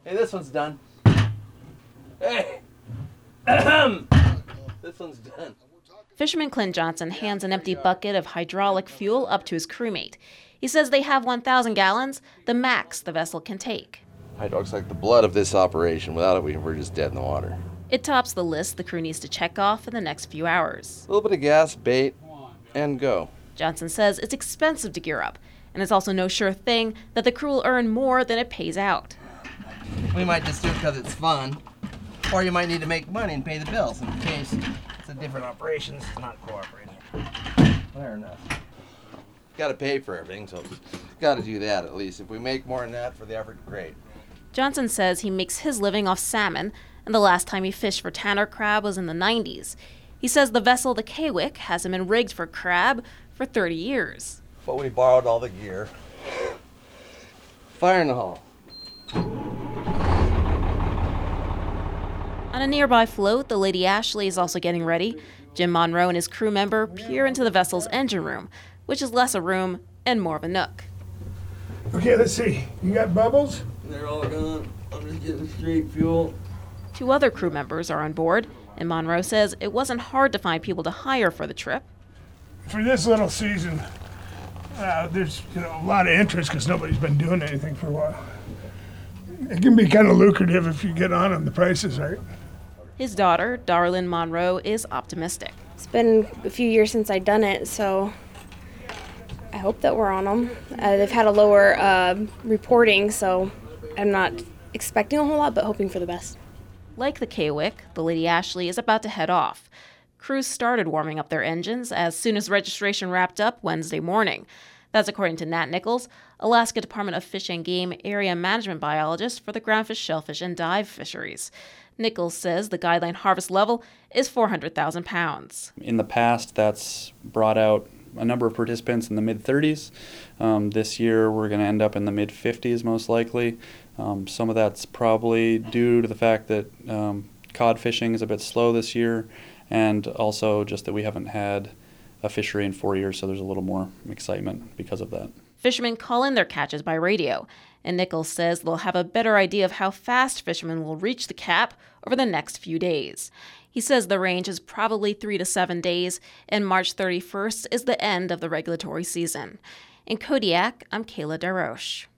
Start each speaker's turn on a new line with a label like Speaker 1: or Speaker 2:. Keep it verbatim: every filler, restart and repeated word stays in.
Speaker 1: Hey, this one's done. Hey! This one's done.
Speaker 2: Fisherman Clint Johnson hands an empty bucket of hydraulic fuel up to his crewmate. He says they have one thousand gallons, the max the vessel can take.
Speaker 1: Hydraulic's like the blood of this operation. Without it, we- we're just dead in the water.
Speaker 2: It tops the list the crew needs to check off in the next few hours.
Speaker 1: A little bit of gas, bait, and go.
Speaker 2: Johnson says it's expensive to gear up, and it's also no sure thing that the crew will earn more than it pays out.
Speaker 1: We might just do it because it's fun, or you might need to make money and pay the bills in case it's a different operation. It's not cooperating. Fair enough. Got to pay for everything, so got to do that at least. If we make more than that for the effort, great.
Speaker 2: Johnson says he makes his living off salmon, and the last time he fished for tanner crab was in the nineties. He says the vessel, the Kaywick, hasn't been rigged for crab for thirty years.
Speaker 1: But we borrowed all the gear. Fire in the hall.
Speaker 2: On a nearby float, the Lady Ashley is also getting ready. Jim Monroe and his crew member peer into the vessel's engine room, which is less a room and more of a nook.
Speaker 3: Okay, let's see. You got bubbles?
Speaker 1: They're all gone. I'm just getting straight fuel.
Speaker 2: Two other crew members are on board, and Monroe says it wasn't hard to find people to hire for the trip.
Speaker 3: For this little season, uh, there's you know a lot of interest because nobody's been doing anything for a while. It can be kind of lucrative if you get on them, the prices, right?
Speaker 2: His daughter, Darlene Monroe, is optimistic.
Speaker 4: It's been a few years since I've done it, so I hope that we're on them. Uh, they've had a lower uh, reporting, so I'm not expecting a whole lot, but hoping for the best.
Speaker 2: Like the Kaywick, the Lady Ashley is about to head off. Crews started warming up their engines as soon as registration wrapped up Wednesday morning. That's according to Nat Nichols, Alaska Department of Fish and Game area management biologist for the groundfish, shellfish, and dive fisheries. Nichols says the guideline harvest level is four hundred thousand pounds.
Speaker 5: In the past, that's brought out a number of participants in the mid thirties. Um, this year, we're going to end up in the mid fifties most likely. Um, some of that's probably due to the fact that um, cod fishing is a bit slow this year, and also just that we haven't had a fishery in four years, so there's a little more excitement because of that.
Speaker 2: Fishermen call in their catches by radio, and Nichols says they'll have a better idea of how fast fishermen will reach the cap over the next few days. He says the range is probably three to seven days, and March thirty-first is the end of the regulatory season. In Kodiak, I'm Kayla Daroche.